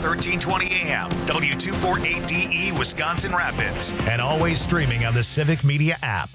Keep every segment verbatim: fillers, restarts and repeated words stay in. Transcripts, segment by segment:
thirteen twenty A M, W two forty-eight D E, Wisconsin Rapids, and always streaming on the Civic Media app.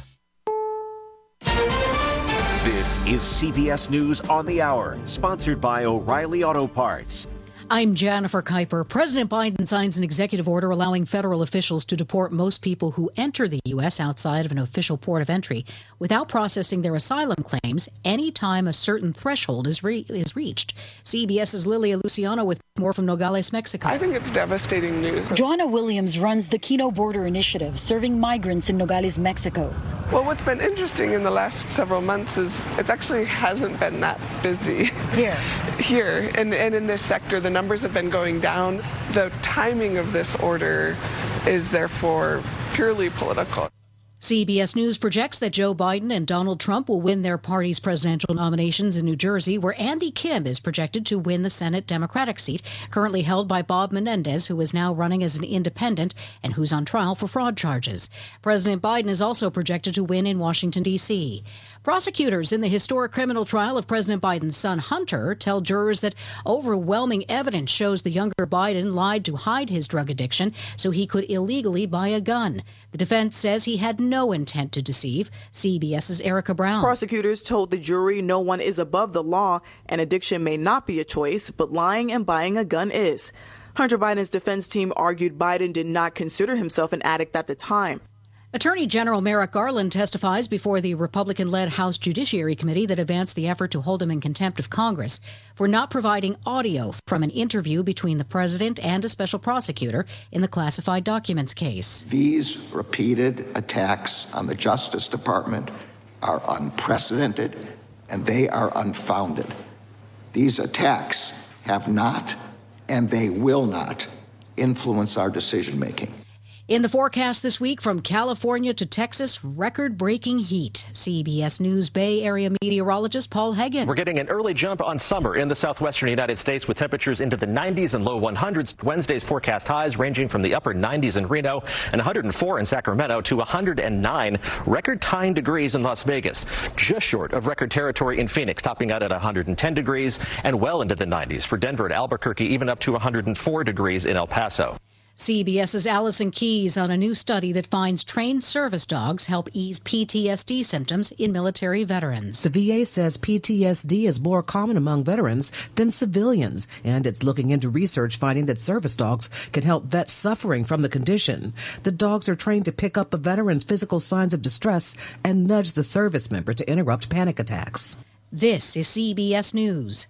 This is C B S News on the Hour, sponsored by O'Reilly Auto Parts. I'm Jennifer Kuiper. President Biden signs an executive order allowing federal officials to deport most people who enter the U S outside of an official port of entry without processing their asylum claims anytime a certain threshold is re- is reached. CBS's Lilia Luciano with more from Nogales, Mexico. I think it's devastating news. Joanna Williams runs the Kino Border Initiative, serving migrants in Nogales, Mexico. Well, what's been interesting in the last several months is it actually hasn't been that busy. Here. Here, and, and in this sector, the numbers have been going down. The timing of this order is therefore purely political. C B S News projects that Joe Biden and Donald Trump will win their party's presidential nominations in New Jersey, where Andy Kim is projected to win the Senate Democratic seat, currently held by Bob Menendez, who is now running as an independent and who's on trial for fraud charges. President Biden is also projected to win in Washington, D C Prosecutors in the historic criminal trial of President Biden's son Hunter tell jurors that overwhelming evidence shows the younger Biden lied to hide his drug addiction so he could illegally buy a gun. The defense says he had no intent to deceive. CBS's Erica Brown. Prosecutors told the jury no one is above the law and addiction may not be a choice, but lying and buying a gun is. Hunter Biden's defense team argued Biden did not consider himself an addict at the time. Attorney General Merrick Garland testifies before the Republican-led House Judiciary Committee that advanced the effort to hold him in contempt of Congress for not providing audio from an interview between the president and a special prosecutor in the classified documents case. These repeated attacks on the Justice Department are unprecedented and they are unfounded. These attacks have not and they will not influence our decision-making. In the forecast this week, from California to Texas, record-breaking heat. C B S News Bay Area meteorologist Paul Hagen. We're getting an early jump on summer in the southwestern United States with temperatures into the nineties and low hundreds. Wednesday's forecast highs ranging from the upper nineties in Reno and one hundred four in Sacramento to one hundred nine record-tying degrees in Las Vegas. Just short of record territory in Phoenix, topping out at one hundred ten degrees and well into the nineties for Denver and Albuquerque, even up to one hundred four degrees in El Paso. CBS's Allison Keyes on a new study that finds trained service dogs help ease P T S D symptoms in military veterans. The V A says P T S D is more common among veterans than civilians, and it's looking into research finding that service dogs can help vets suffering from the condition. The dogs are trained to pick up a veteran's physical signs of distress and nudge the service member to interrupt panic attacks. This is C B S News.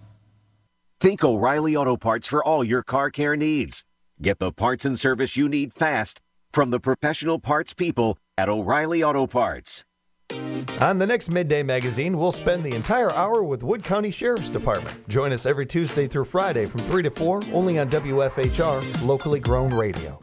Think O'Reilly Auto Parts for all your car care needs. Get the parts and service you need fast from the professional parts people at O'Reilly Auto Parts. On the next Midday Magazine, we'll spend the entire hour with Wood County Sheriff's Department. Join us every Tuesday through Friday from three to four, only on W F H R, locally grown radio.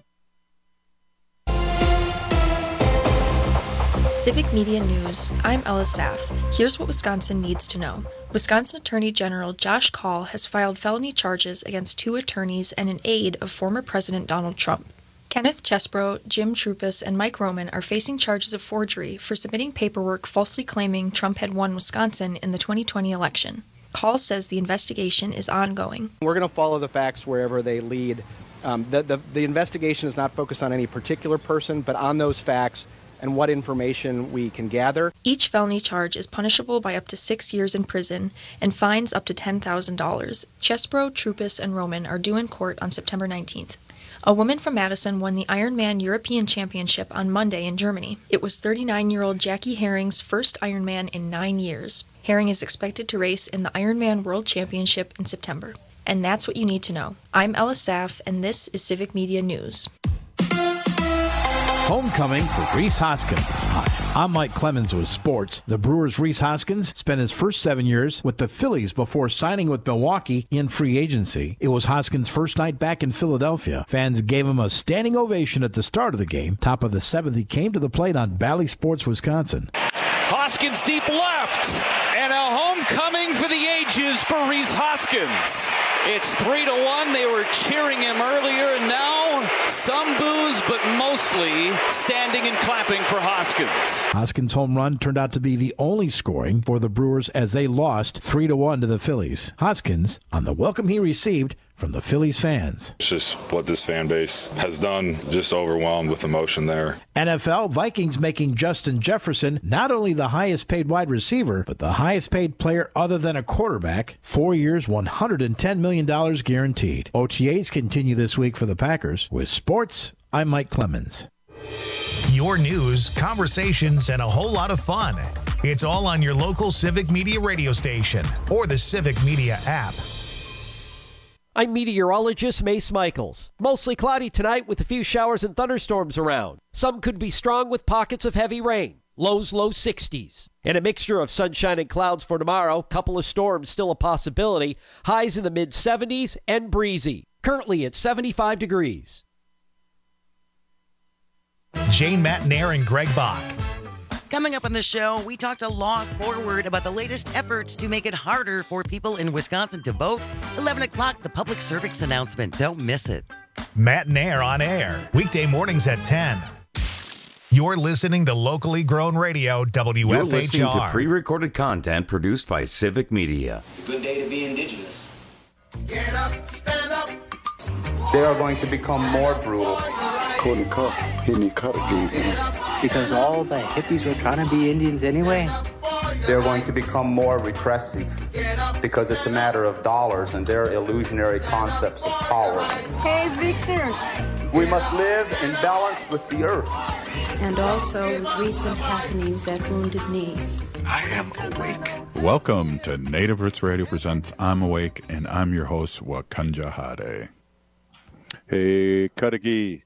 Civic Media News. I'm Ella Saff. Here's what Wisconsin needs to know. Wisconsin Attorney General Josh Kaul has filed felony charges against two attorneys and an aide of former President Donald Trump. Kenneth Chesbro, Jim Trupus, and Mike Roman are facing charges of forgery for submitting paperwork falsely claiming Trump had won Wisconsin in the twenty twenty election. Kaul says the investigation is ongoing. We're going to follow the facts wherever they lead. Um, the, the, the investigation is not focused on any particular person, but on those facts and what information we can gather. Each felony charge is punishable by up to six years in prison and fines up to ten thousand dollars. Chesbro, Trupus, and Roman are due in court on September nineteenth. A woman from Madison won the Ironman European Championship on Monday in Germany. It was thirty-nine-year-old Jackie Herring's first Ironman in nine years. Herring is expected to race in the Ironman World Championship in September. And that's what you need to know. I'm Ella Saff, and this is Civic Media News. Homecoming for Rhys Hoskins. Hi, I'm Mike Clemens with sports. The Brewers' Rhys Hoskins spent his first seven years with the Phillies before signing with Milwaukee in free agency. It was Hoskins' first night back in Philadelphia. Fans gave him a standing ovation at the start of the game. Top of the seventh, he came to the plate on Bally Sports, Wisconsin. Hoskins deep left, and a homecoming for the ages for Rhys Hoskins. It's three to one. They were cheering him earlier, and now some boos, but mostly mostly standing and clapping for Hoskins. Hoskins' home run turned out to be the only scoring for the Brewers as they lost three to one to the Phillies. Hoskins on the welcome he received from the Phillies fans. It's just what this fan base has done, just overwhelmed with emotion there. N F L, Vikings making Justin Jefferson not only the highest paid wide receiver, but the highest paid player other than a quarterback. Four years, one hundred ten million dollars guaranteed. O T As continue this week for the Packers. With sports, I'm Mike Clemens. Your news, conversations, and a whole lot of fun. It's all on your local Civic Media radio station or the Civic Media app. I'm meteorologist Mace Michaels. Mostly cloudy tonight with a few showers and thunderstorms around. Some could be strong with pockets of heavy rain. Lows low sixties. And a mixture of sunshine and clouds for tomorrow. Couple of storms still a possibility. Highs in the mid seventies and breezy. Currently at seventy-five degrees. Jane Matnair and Greg Bach. Coming up on the show, we talked to Law Forward about the latest efforts to make it harder for people in Wisconsin to vote. eleven o'clock, the public service announcement. Don't miss it. Matnair on air, weekday mornings at ten. You're listening to locally grown radio, W F H R. You're listening to pre-recorded content produced by Civic Media. It's a good day to be Indigenous. Get up, stand up. They are going to become more brutal. Because all the hippies were trying to be Indians anyway. They're going to become more repressive because it's a matter of dollars and their illusionary concepts of power. Hey, Victor. We must live in balance with the earth. And also with recent happenings at Wounded Knee. I am awake. Welcome to Native Roots Radio presents I'm Awake, and I'm your host, Wakanja Hade. Hey, Cudahy.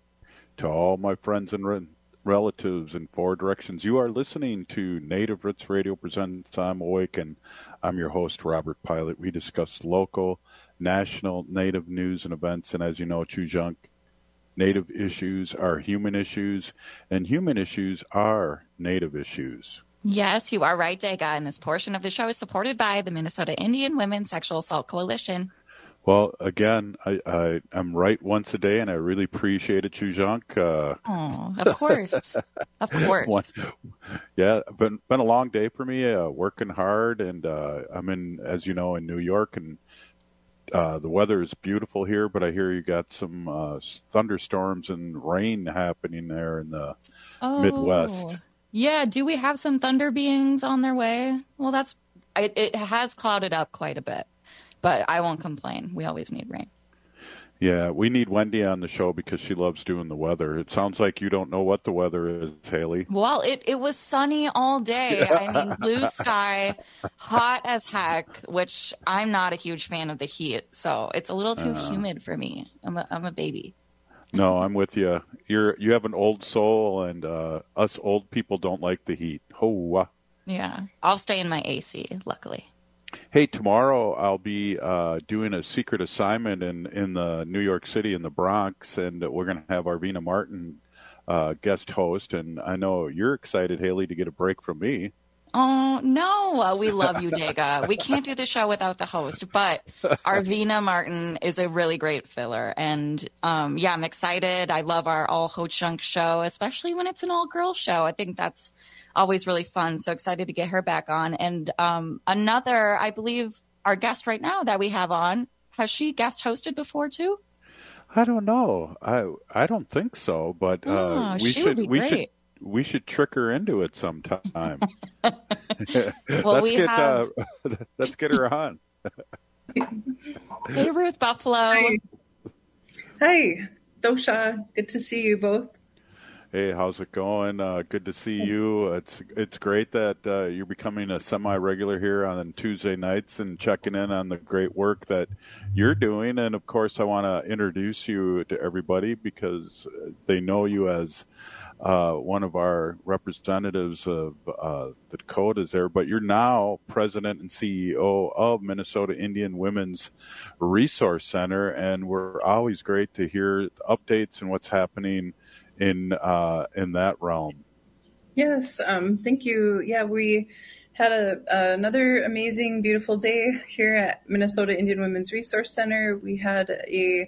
To all my friends and re- relatives in four directions, you are listening to Native Roots Radio presents I'm Awake, and I'm your host, Robert Pilot. We discuss local, national, Native news and events, and as you know, Chujunk, Native issues are human issues, and human issues are Native issues. Yes, you are right, Dega, and this portion of the show is supported by the Minnesota Indian Women's Sexual Assault Coalition. Well, again, I, I, I'm right once a day, and I really appreciate it, Chujunk. Uh, oh, of course. Of course. One, yeah, been been a long day for me, uh, working hard, and uh, I'm in, as you know, in New York, and uh, the weather is beautiful here, but I hear you got some uh, thunderstorms and rain happening there in the oh, Midwest. Yeah, do we have some thunder beings on their way? Well, that's it, it has clouded up quite a bit. But I won't complain. We always need rain. Yeah, we need Wendy on the show because she loves doing the weather. It sounds like you don't know what the weather is, Haley. Well, it, it was sunny all day. I mean, blue sky, hot as heck, which I'm not a huge fan of the heat. So it's a little too uh, humid for me. I'm a, I'm a baby. No, I'm with you. You're you have an old soul, and uh, us old people don't like the heat. Oh, yeah. I'll stay in my A C, luckily. Hey, tomorrow I'll be uh, doing a secret assignment in, in the New York City in the Bronx, and we're going to have Arvina Martin uh, guest host. And I know you're excited, Haley, to get a break from me. Oh, no. We love you, Dega. We can't do the show without the host, but Arvina Martin is a really great filler. And, um, yeah, I'm excited. I love our all Ho-Chunk show, especially when it's an all-girl show. I think that's always really fun. So excited to get her back on. And um, another, I believe, our guest right now that we have on, has she guest hosted before, too? I don't know. I I don't think so, but uh, oh, we should we great. should we should trick her into it sometime. well, let's we get have... uh, let's get her on. Hey, Ruth Buffalo. Hi. Hi, Dosha. Good to see you both. Hey, how's it going? Uh, good to see you. It's it's great that uh, you're becoming a semi-regular here on Tuesday nights and checking in on the great work that you're doing. And, of course, I want to introduce you to everybody because they know you as uh, one of our representatives of uh, the Dakotas there. But you're now president and C E O of Minnesota Indian Women's Resource Center, and we're always great to hear updates and what's happening in uh, in that realm. Yes, um, thank you. Yeah, we had a, uh, another amazing, beautiful day here at Minnesota Indian Women's Resource Center. We had a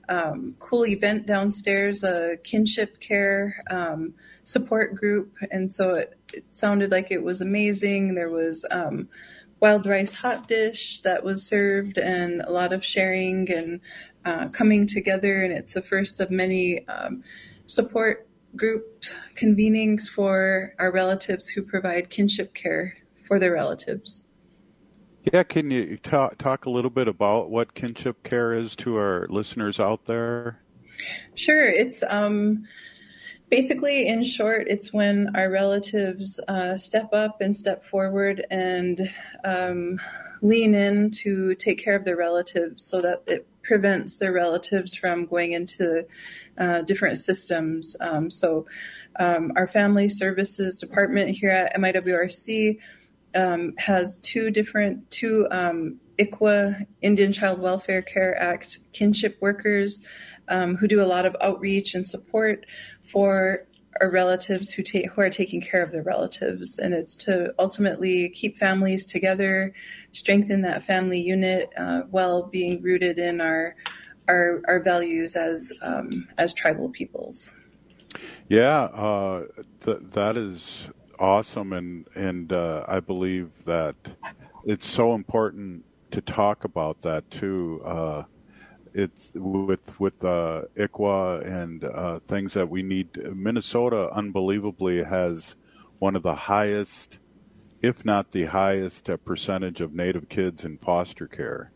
um, cool event downstairs, a kinship care um, support group. And so it, it sounded like it was amazing. There was um, wild rice hot dish that was served and a lot of sharing and uh, coming together. And it's the first of many um, support group convenings for our relatives who provide kinship care for their relatives. Yeah, can you talk, talk a little bit about what kinship care is to our listeners out there? Sure. It's um, basically, in short, it's when our relatives uh, step up and step forward and um, lean in to take care of their relatives so that it prevents their relatives from going into uh, different systems. Um, so um, our Family Services Department here at M I W R C Um, has two different, two um, I C W A, Indian Child Welfare Care Act kinship workers um, who do a lot of outreach and support for our relatives who, take, who are taking care of their relatives. And it's to ultimately keep families together, strengthen that family unit uh, while being rooted in our our, our values as um, as tribal peoples. Yeah, uh, th- that is awesome, and and uh, I believe that it's so important to talk about that too. Uh, it's with with uh, I C W A and uh, things that we need. Minnesota, unbelievably, has one of the highest, if not the highest, uh, percentage of Native kids in foster care.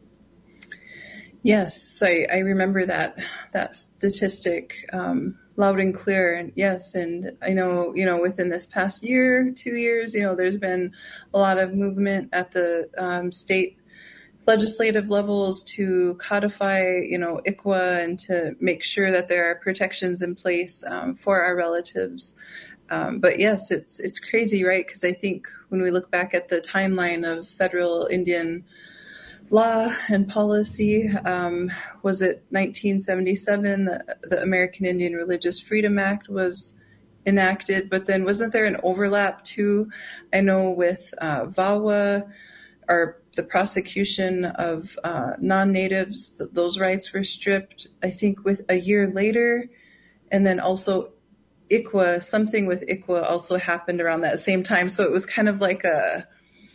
Yes, I, I remember that that statistic um, loud and clear. And yes, and I know, you know, within this past year, two years, you know, there's been a lot of movement at the um, state legislative levels to codify, you know, I C W A and to make sure that there are protections in place um, for our relatives. Um, but yes, it's it's crazy, right? Because I think when we look back at the timeline of federal Indian law and policy, um, was it nineteen seventy-seven, the, the American Indian Religious Freedom Act was enacted, but then wasn't there an overlap too? I know with uh, V A W A, or the prosecution of uh, non-natives, th- those rights were stripped, I think, with a year later. And then also I C W A, something with I C W A also happened around that same time. So it was kind of like a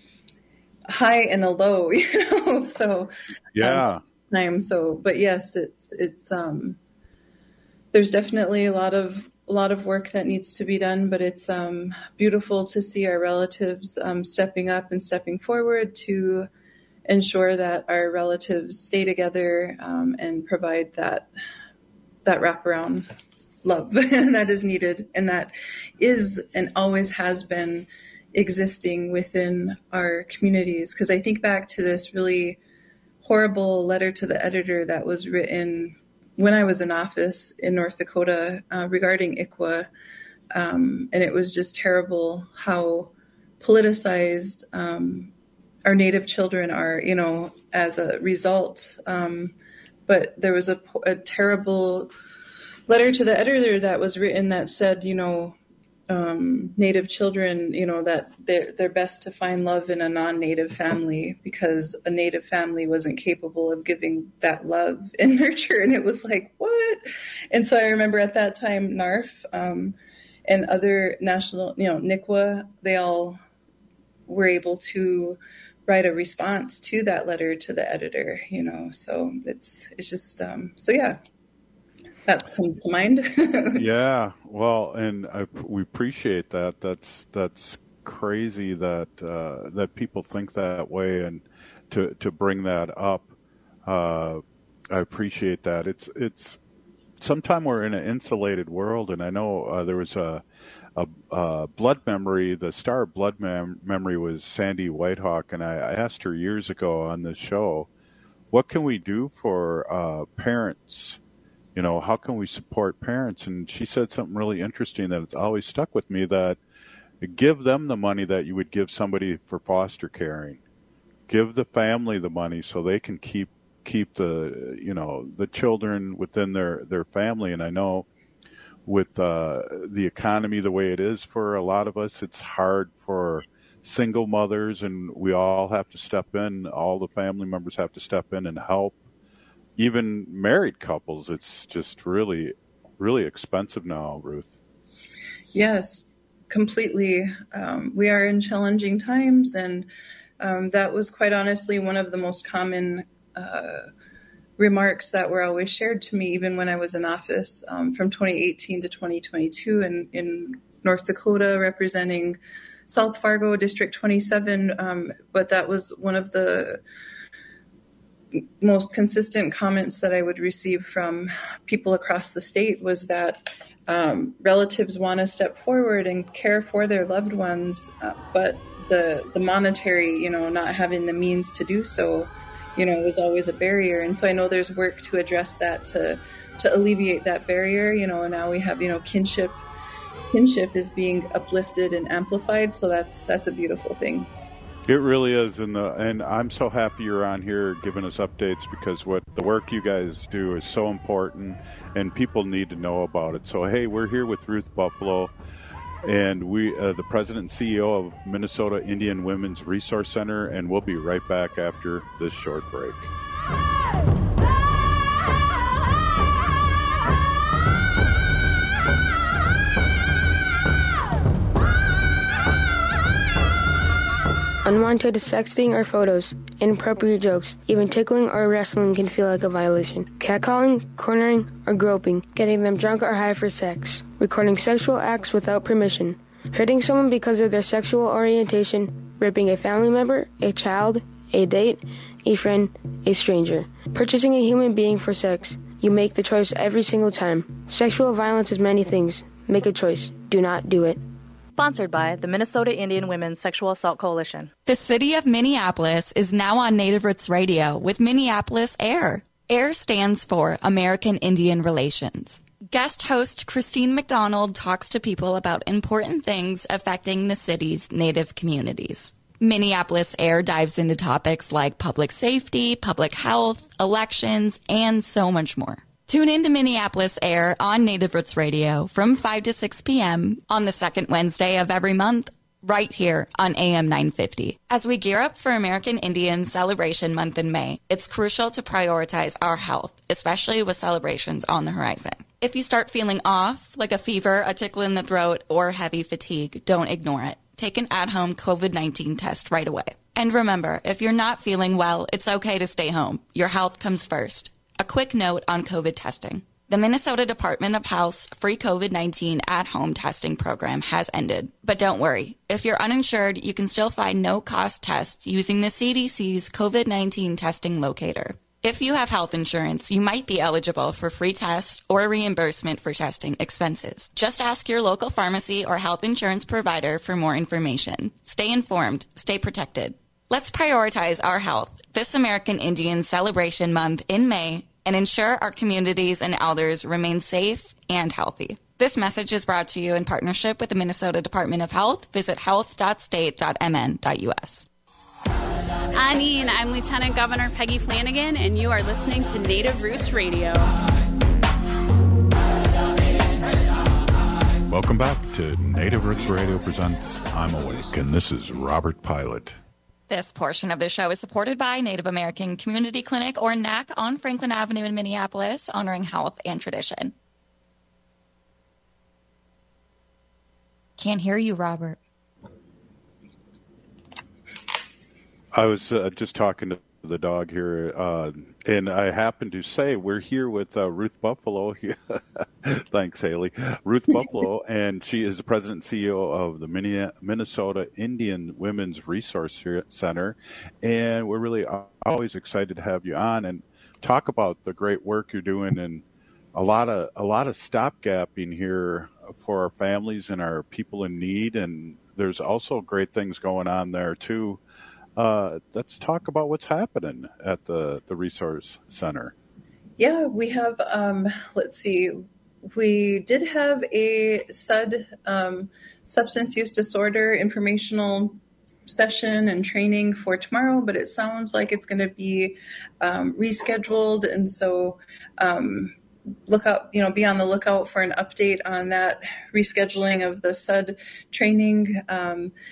high and a low, you know. So yeah. Um, time. So, but yes, it's it's um. There's definitely a lot of a lot of work that needs to be done, but it's um beautiful to see our relatives um stepping up and stepping forward to ensure that our relatives stay together um, and provide that that wraparound love that is needed, and that is and always has been existing within our communities. Because I think back to this really horrible letter to the editor that was written when I was in office in North Dakota uh, regarding I C W A, um, and it was just terrible how politicized um, our Native children are, you know, as a result. Um, but there was a, a terrible letter to the editor that was written that said, you know, Um, Native children, you know, that they're, they're best to find love in a non-Native family because a Native family wasn't capable of giving that love and nurture. And it was like, what? And so I remember at that time, N A R F um, and other national, you know, N I C W A, they all were able to write a response to that letter to the editor, you know, so it's, it's just, um, so yeah. That comes to mind. Yeah, well, and I, we appreciate that. That's that's crazy that uh, that people think that way, and to to bring that up, uh, I appreciate that. It's it's sometimes we're in an insulated world, and I know uh, there was a, a, a blood memory. The star of blood mem- memory was Sandy Whitehawk, and I, I asked her years ago on this show, what can we do for uh, parents? You know, how can we support parents? And she said something really interesting that it's always stuck with me, that give them the money that you would give somebody for foster caring. Give the family the money so they can keep keep the, you know, the children within their, their family. And I know with uh, the economy the way it is for a lot of us, it's hard for single mothers, and we all have to step in. All the family members have to step in and help even married couples, it's just really, really expensive now, Ruth. Yes, completely. Um, we are in challenging times, and um, that was quite honestly one of the most common uh, remarks that were always shared to me, even when I was in office um, from twenty eighteen to twenty twenty-two in, in North Dakota, representing South Fargo District twenty-seven. Um, but that was one of the most consistent comments that I would receive from people across the state was that um, relatives want to step forward and care for their loved ones, uh, but the the monetary, you know, not having the means to do so, you know, was always a barrier. And so I know there's work to address that, to to alleviate that barrier. You know, and now we have, you know, kinship kinship is being uplifted and amplified. So that's that's a beautiful thing. It really is, and the, and I'm so happy you're on here giving us updates, because what the work you guys do is so important, and people need to know about it. So hey, we're here with Ruth Buffalo, and we uh, the president and C E O of Minnesota Indian Women's Resource Center, and we'll be right back after this short break. Unwanted sexting or photos, inappropriate jokes, even tickling or wrestling can feel like a violation. Catcalling, cornering, or groping, getting them drunk or high for sex, recording sexual acts without permission, hurting someone because of their sexual orientation, raping a family member, a child, a date, a friend, a stranger, purchasing a human being for sex. You make the choice every single time. Sexual violence is many things. Make a choice. Do not do it. Sponsored by the Minnesota Indian Women's Sexual Assault Coalition. The city of Minneapolis is now on Native Roots Radio with Minneapolis AIR. AIR stands for American Indian Relations. Guest host Christine McDonald talks to people about important things affecting the city's Native communities. Minneapolis AIR dives into topics like public safety, public health, elections, and so much more. Tune in to Minneapolis AIR on Native Roots Radio from five to six p.m. on the second Wednesday of every month, right here on A M nine fifty. As we gear up for American Indian Celebration Month in May, it's crucial to prioritize our health, especially with celebrations on the horizon. If you start feeling off, like a fever, a tickle in the throat, or heavy fatigue, don't ignore it. Take an at-home COVID nineteen test right away. And remember, if you're not feeling well, it's okay to stay home. Your health comes first. A quick note on COVID testing. The Minnesota Department of Health's free COVID nineteen at-home testing program has ended. But don't worry. If you're uninsured, you can still find no-cost tests using the C D C's COVID nineteen testing locator. If you have health insurance, you might be eligible for free tests or reimbursement for testing expenses. Just ask your local pharmacy or health insurance provider for more information. Stay informed. Stay protected. Let's prioritize our health this American Indian Celebration Month in May and ensure our communities and elders remain safe and healthy. This message is brought to you in partnership with the Minnesota Department of Health. Visit health dot state dot m n dot u s. Anine, I'm Lieutenant Governor Peggy Flanagan, and you are listening to Native Roots Radio. Welcome back to Native Roots Radio presents I'm Awake, and this is Robert Pilot. This portion of the show is supported by Native American Community Clinic, or N A C, on Franklin Avenue in Minneapolis, honoring health and tradition. Can't hear you, Robert. I was uh, just talking to the dog here, uh, and I happened to say we're here with uh, Ruth Buffalo. Thanks, Haley. Ruth Buffalo, and she is the president and C E O of the Minnesota Indian Women's Resource Center, and we're really always excited to have you on and talk about the great work you're doing, and a lot of a lot of stopgapping here for our families and our people in need, and there's also great things going on there too. Uh, let's talk about what's happening at the, the Resource Center. Yeah, we have, um, let's see, we did have a S U D, um, substance use disorder informational session and training for tomorrow, but it sounds like it's going to be um, rescheduled. And so um, look out, you know, be on the lookout for an update on that rescheduling of the S U D training. Um,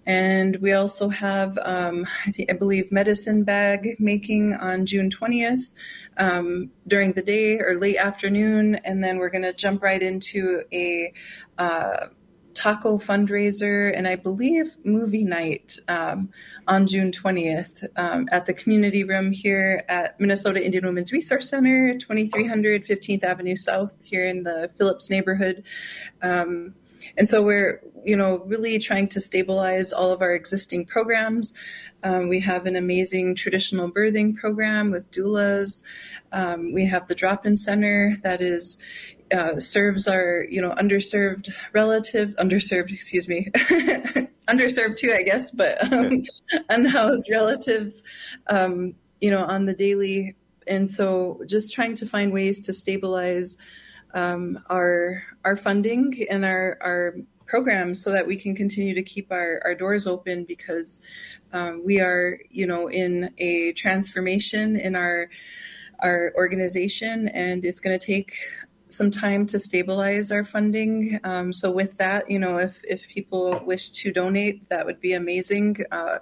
And we also have, um, I, think, I believe, medicine bag making on June twentieth um, during the day or late afternoon. And then we're going to jump right into a uh, taco fundraiser and I believe movie night um, on June twentieth um, at the community room here at Minnesota Indian Women's Resource Center, twenty-three hundred fifteenth Avenue South here in the Phillips neighborhood. Um, And so we're, you know, really trying to stabilize all of our existing programs. Um, we have an amazing traditional birthing program with doulas. Um, we have the drop-in center that is uh, serves our, you know, underserved relative, underserved, excuse me, underserved too, I guess, but um, unhoused relatives, um, you know, on the daily. And so just trying to find ways to stabilize Um, our our funding and our, our programs so that we can continue to keep our, our doors open because um, we are, you know, in a transformation in our our organization and it's going to take some time to stabilize our funding. Um, so with that, you know, if, if people wish to donate, that would be amazing. Uh,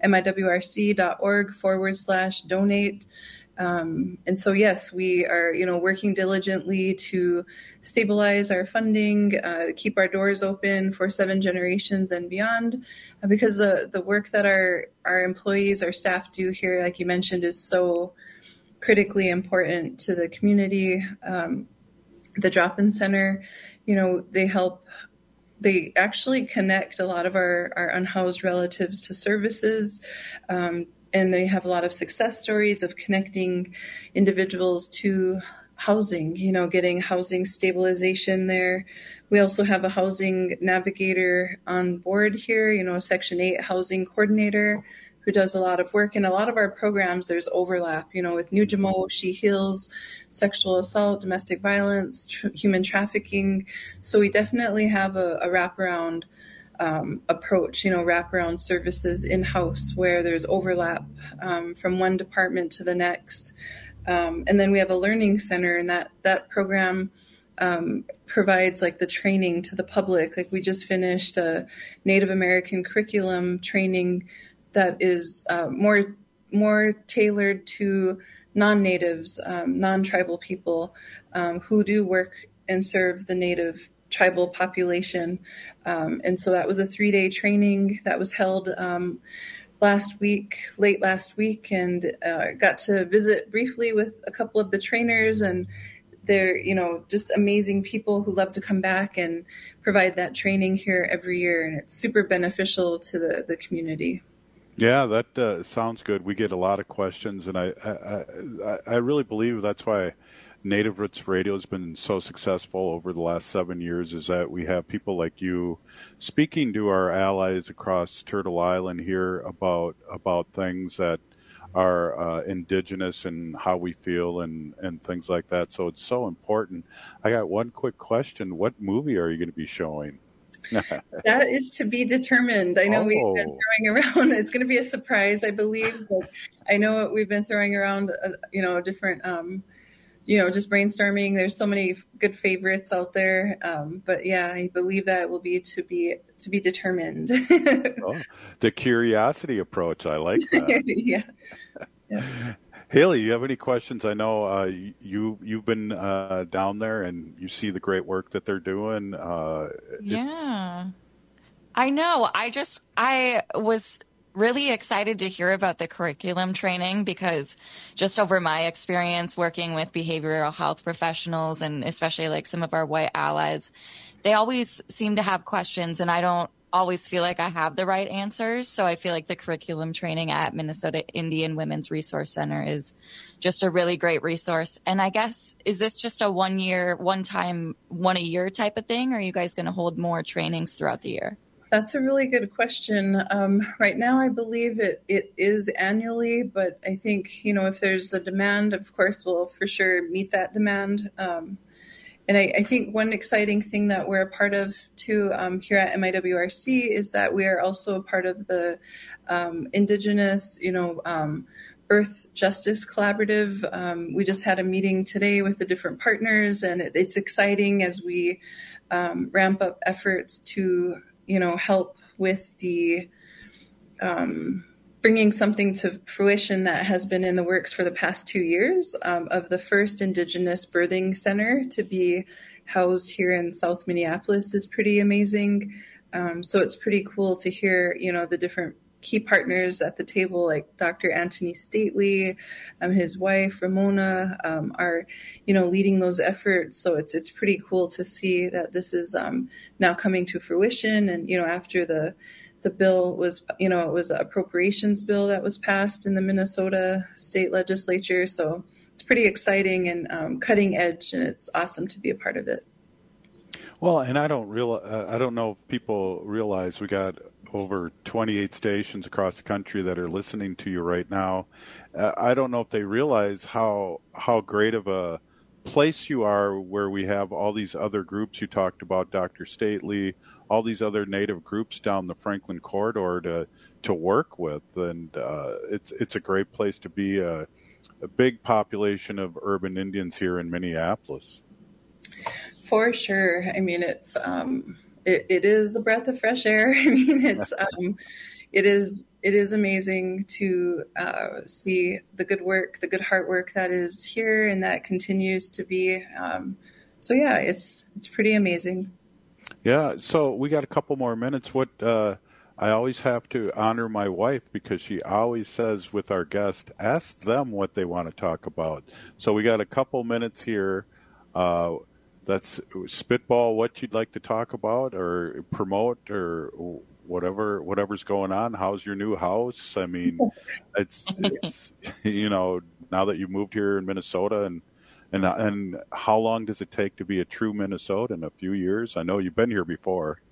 miwrc.org forward slash donate. Um, and so, yes, we are, you know, working diligently to stabilize our funding, uh, keep our doors open for seven generations and beyond, uh, because the, the work that our, our employees, our staff do here, like you mentioned, is so critically important to the community. Um, the drop-in center, you know, they help, they actually connect a lot of our, our unhoused relatives to services, um, and they have a lot of success stories of connecting individuals to housing, you know, getting housing stabilization there. We also have a housing navigator on board here, you know, a Section eight housing coordinator who does a lot of work. In a lot of our programs, there's overlap, you know, with Nujamo, She Heals, sexual assault, domestic violence, tr- human trafficking. So we definitely have a, a wraparound Um, approach, you know, wraparound services in-house where there's overlap um, from one department to the next. Um, and then we have a learning center and that, that program um, provides like the training to the public. Like we just finished a Native American curriculum training that is uh, more, more tailored to non-natives, um, non-tribal people um, who do work and serve the Native tribal population. Um, and so that was a three-day training that was held um, last week, late last week, and uh, got to visit briefly with a couple of the trainers, and they're, you know, just amazing people who love to come back and provide that training here every year, and it's super beneficial to the, the community. Yeah, that uh, sounds good. We get a lot of questions, and I, I, I, I really believe that's why Native Roots Radio has been so successful over the last seven years is that we have people like you speaking to our allies across Turtle Island here about about things that are uh, indigenous and how we feel and, and things like that. So it's so important. I got one quick question. What movie are you going to be showing? That is to be determined. I know Oh. we've been throwing around, it's going to be a surprise, I believe, but I know we've been throwing around, uh, you know, different, um, you know, just brainstorming. There's so many good favorites out there. Um, but yeah, I believe that will be to be, to be determined. Oh, the curiosity approach. I like that. yeah. yeah. Haley, you have any questions? I know uh, you, you've been uh, down there and you see the great work that they're doing. Uh, Yeah. I know. I just, I was really excited to hear about the curriculum training because just over my experience working with behavioral health professionals and especially like some of our white allies, they always seem to have questions and I don't always feel like I have the right answers. So I feel like the curriculum training at Minnesota Indian Women's Resource Center is just a really great resource. And I guess, is this just a one year, one time, one a year type of thing? Or are you guys going to hold more trainings throughout the year? That's a really good question. Um, right now, I believe it, it is annually, but I think, you know, if there's a demand, of course, we'll for sure meet that demand. Um, and I, I think one exciting thing that we're a part of too um, here at M I W R C is that we are also a part of the um, Indigenous, you know, um, Earth Justice Collaborative. Um, we just had a meeting today with the different partners, and it, it's exciting as we um, ramp up efforts to you know, help with the um, bringing something to fruition that has been in the works for the past two years um, of the first Indigenous birthing center to be housed here in South Minneapolis is pretty amazing. Um, so it's pretty cool to hear, you know, the different key partners at the table, like Doctor Anthony Stately, um, his wife Ramona, um, are, you know, leading those efforts. So it's it's pretty cool to see that this is um, now coming to fruition. And you know, after the the bill was, you know, it was an appropriations bill that was passed in the Minnesota state legislature. So it's pretty exciting and um, cutting edge, and it's awesome to be a part of it. Well, and I don't real uh, I don't know if people realize we got over twenty-eight stations across the country that are listening to you right now. Uh, I don't know if they realize how how great of a place you are, where we have all these other groups you talked about, Doctor Stately, all these other Native groups down the Franklin corridor to to work with, and uh, it's it's a great place to be. A, a big population of urban Indians here in Minneapolis. For sure. I mean, it's um, it, it is a breath of fresh air. I mean, it's um, it is it is amazing to uh, see the good work, the good heart work that is here, and that continues to be. Um, so yeah, it's it's pretty amazing. Yeah. So we got a couple more minutes. What uh, I always have to honor my wife, because she always says with our guest, ask them what they want to talk about. So we got a couple minutes here. Uh, That's spitball what you'd like to talk about or promote or whatever, whatever's going on. How's your new house? I mean, it's, it's you know, now that you've moved here in Minnesota, and, and, and how long does it take to be a true Minnesotan? A few years? I know you've been here before.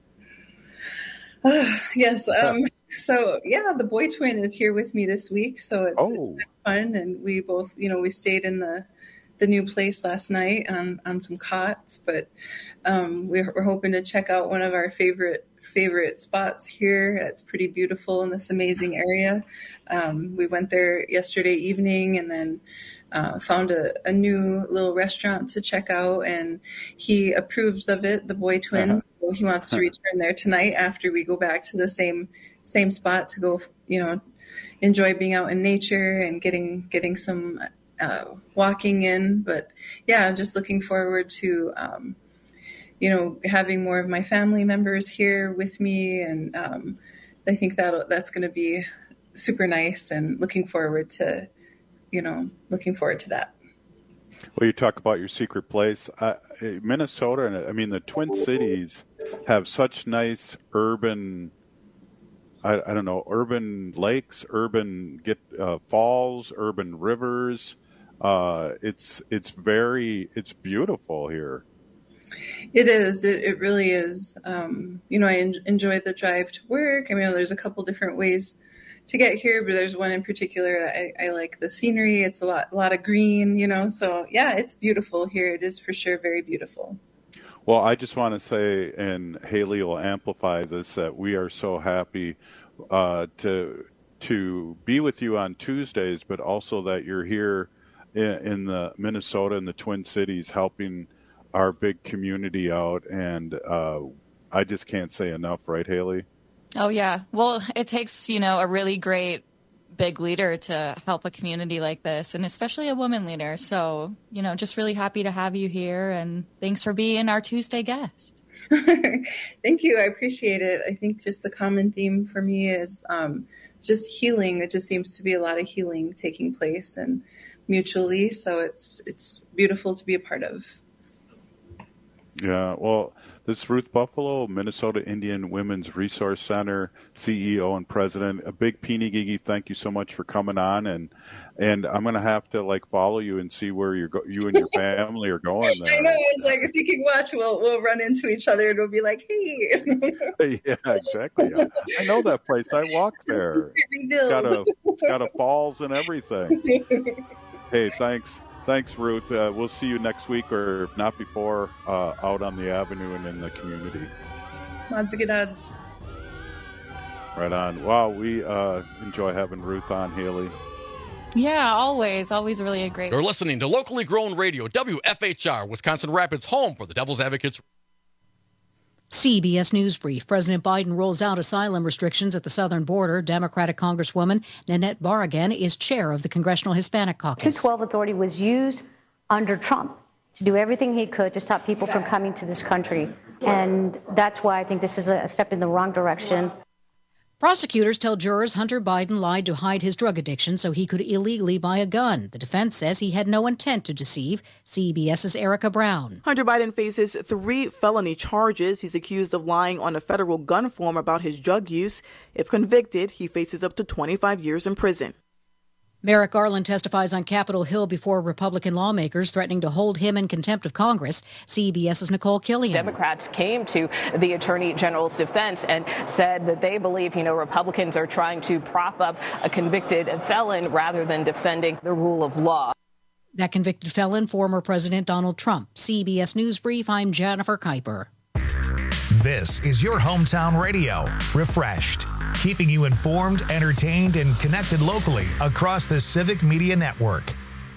Uh, yes. Um, so yeah, the boy twin is here with me this week. So it's, oh. it's been fun. And we both, you know, we stayed in the, the new place last night on, on some cots, but um, we're, we're hoping to check out one of our favorite favorite spots here. It's pretty beautiful in this amazing area. Um, we went there yesterday evening, and then uh, found a, a new little restaurant to check out, and he approves of it, the boy twins. Uh-huh. So he wants to return there tonight after we go back to the same same spot to go, you know, enjoy being out in nature and getting getting some Uh, walking in. But yeah, I'm just looking forward to, um, you know, having more of my family members here with me. And um, I think that that's going to be super nice, and looking forward to, you know, looking forward to that. Well, you talk about your secret place. Uh, Minnesota, I mean, the Twin Cities have such nice urban I, I don't know, urban lakes, urban get uh, falls, urban rivers. Uh, it's it's very it's beautiful here. It is. It, it really is. Um, you know, I en- enjoy the drive to work. I mean, there's a couple different ways to get here, but there's one in particular that I, I like the scenery. It's a lot, a lot of green. You know, so yeah, it's beautiful here. It is for sure very beautiful. Well, I just want to say, and Haley will amplify this, that we are so happy uh, to to be with you on Tuesdays, but also that you're here in, in the Minnesota and the Twin Cities helping our big community out. And uh, I just can't say enough, right, Haley? Oh, yeah. Well, it takes, you know, a really great big leader to help a community like this, and especially a woman leader. So, you know, just really happy to have you here, and thanks for being our Tuesday guest. Thank you. I appreciate it. I think just the common theme for me is um, just healing. It just seems to be a lot of healing taking place, and mutually. So it's it's beautiful to be a part of. Yeah, well, this is Ruth Buffalo, Minnesota Indian Women's Resource Center C E O and president. A big Peeny Gigi, thank you so much for coming on, and and I'm gonna have to like follow you and see where you're go- you and your family are going there. I know. It's like thinking, watch, we'll we'll run into each other and we'll be like, hey. Yeah, exactly. I, I know that place. I walked there. It's got a it's got a falls and everything. Hey, thanks. Thanks, Ruth. Uh, we'll see you next week, or if not before, uh, out on the avenue and in the community. Lots of good odds. Right on. Wow, we uh, enjoy having Ruth on, Haley. Yeah, always. Always really a great... You're listening to locally grown radio, W F H R, Wisconsin Rapids, home for the Devil's Advocates. C B S News Brief. President Biden rolls out asylum restrictions at the southern border. Democratic Congresswoman Nanette Barragan is chair of the Congressional Hispanic Caucus. two twelve authority was used under Trump to do everything he could to stop people from coming to this country. And that's why I think this is a step in the wrong direction. Prosecutors tell jurors Hunter Biden lied to hide his drug addiction so he could illegally buy a gun. The defense says he had no intent to deceive. CBS's Erica Brown. Hunter Biden faces three felony charges. He's accused of lying on a federal gun form about his drug use. If convicted, he faces up to twenty-five years in prison. Merrick Garland testifies on Capitol Hill before Republican lawmakers threatening to hold him in contempt of Congress. CBS's Nicole Killian. Democrats came to the Attorney General's defense and said that they believe, you know, Republicans are trying to prop up a convicted felon rather than defending the rule of law. That convicted felon, former President Donald Trump. C B S News Brief, I'm Jennifer Kuiper. This is your hometown radio, Refreshed, keeping you informed, entertained, and connected locally across the Civic Media Network.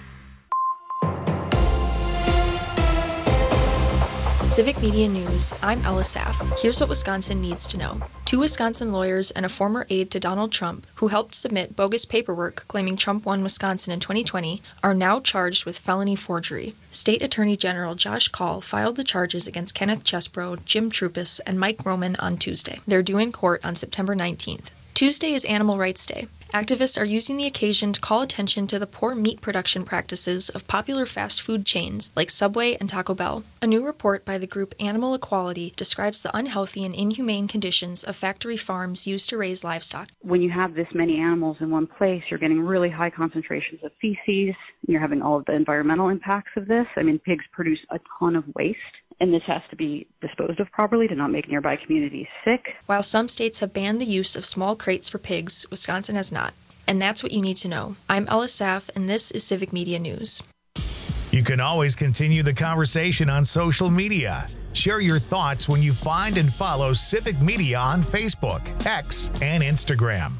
Civic Media News, I'm Ella Saff. Here's what Wisconsin needs to know. Two Wisconsin lawyers and a former aide to Donald Trump, who helped submit bogus paperwork claiming Trump won Wisconsin in twenty twenty, are now charged with felony forgery. State Attorney General Josh Kaul filed the charges against Kenneth Chesbro, Jim Troupis, and Mike Roman on Tuesday. They're due in court on September nineteenth. Tuesday is Animal Rights Day. Activists are using the occasion to call attention to the poor meat production practices of popular fast food chains like Subway and Taco Bell. A new report by the group Animal Equality describes the unhealthy and inhumane conditions of factory farms used to raise livestock. When you have this many animals in one place, you're getting really high concentrations of feces, and you're having all of the environmental impacts of this. I mean, pigs produce a ton of waste, and this has to be disposed of properly to not make nearby communities sick. While some states have banned the use of small crates for pigs, Wisconsin has not. And that's what you need to know. I'm Ella Saff, and this is Civic Media News. You can always continue the conversation on social media. Share your thoughts when you find and follow Civic Media on Facebook, X, and Instagram.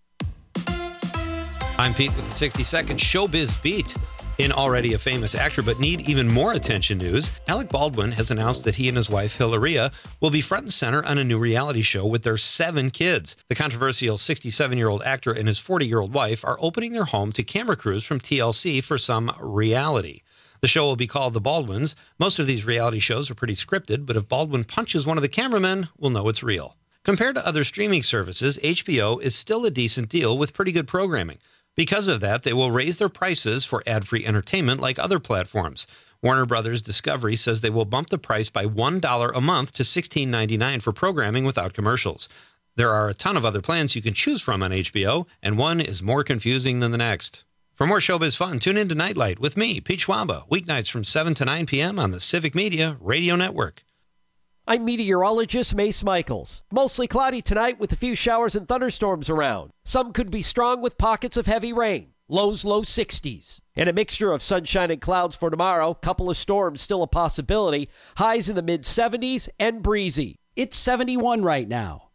I'm Pete with the sixty second Showbiz Beat. In already a famous actor but need even more attention news, Alec Baldwin has announced that he and his wife Hilaria will be front and center on a new reality show with their seven kids. The controversial sixty-seven-year-old actor and his forty-year-old wife are opening their home to camera crews from T L C for some reality. The show will be called The Baldwins. Most of these reality shows are pretty scripted, but if Baldwin punches one of the cameramen, we'll know it's real. Compared to other streaming services, H B O is still a decent deal with pretty good programming. Because of that, they will raise their prices for ad-free entertainment like other platforms. Warner Brothers Discovery says they will bump the price by one dollar a month to sixteen ninety-nine for programming without commercials. There are a ton of other plans you can choose from on H B O, and one is more confusing than the next. For more showbiz fun, tune in to Nightlight with me, Pete Schwaba, weeknights from seven to nine p.m. on the Civic Media Radio Network. I'm meteorologist Mace Michaels. Mostly cloudy tonight with a few showers and thunderstorms around. Some could be strong with pockets of heavy rain. Lows low sixties. And a mixture of sunshine and clouds for tomorrow. Couple of storms still a possibility. Highs in the mid seventies and breezy. It's seventy-one right now.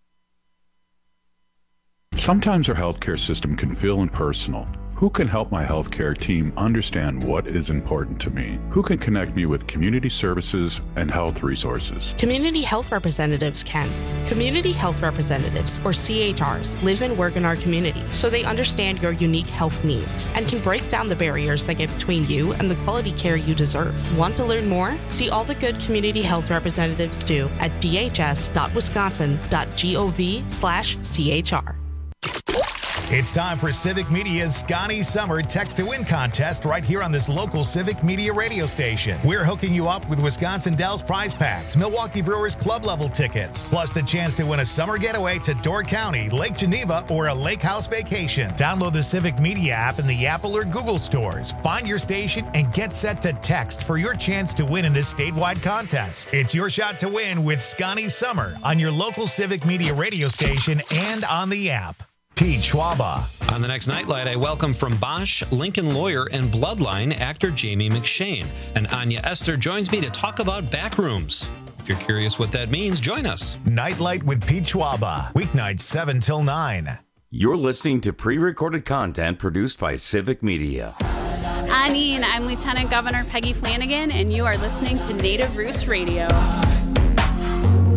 Sometimes our healthcare system can feel impersonal. Who can help my healthcare team understand what is important to me? Who can connect me with community services and health resources? Community health representatives can. Community health representatives, or C H Rs, live and work in our community, so they understand your unique health needs and can break down the barriers that get between you and the quality care you deserve. Want to learn more? See all the good community health representatives do at d h s dot wisconsin dot gov slash c h r. It's time for Civic Media's Scotty Summer Text to Win contest right here on this local Civic Media radio station. We're hooking you up with Wisconsin Dells prize packs, Milwaukee Brewers club level tickets, plus the chance to win a summer getaway to Door County, Lake Geneva, or a lake house vacation. Download the Civic Media app in the Apple or Google stores. Find your station and get set to text for your chance to win in this statewide contest. It's your shot to win with Scotty Summer on your local Civic Media radio station and on the app. Pete Schwaba. On the next Nightlight, I welcome from Bosch, Lincoln lawyer, and Bloodline actor Jamie McShane. And Anya Esther joins me to talk about backrooms. If you're curious what that means, join us. Nightlight with Pete Schwaba, weeknights seven till nine. You're listening to pre-recorded content produced by Civic Media. Anine, I'm Lieutenant Governor Peggy Flanagan, and you are listening to Native Roots Radio.